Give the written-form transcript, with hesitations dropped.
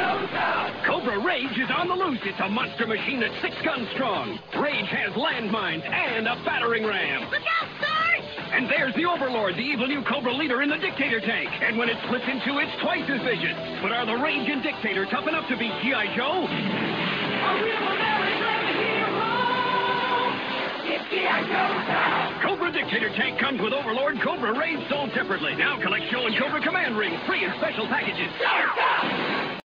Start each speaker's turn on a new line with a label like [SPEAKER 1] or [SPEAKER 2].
[SPEAKER 1] Cobra Rage is on the loose. It's a monster machine that's 6 guns strong. Rage has landmines and a battering ram.
[SPEAKER 2] Look out, Sarge!
[SPEAKER 1] And there's the Overlord, the evil new Cobra leader in the Dictator tank. And when it splits in two, it's twice as vicious. But are the Rage and Dictator tough enough to beat G.I. Joe? Cobra Dictator tank comes with Overlord, Cobra Rage sold separately. Now collect Show and Cobra Command rings, free in special packages.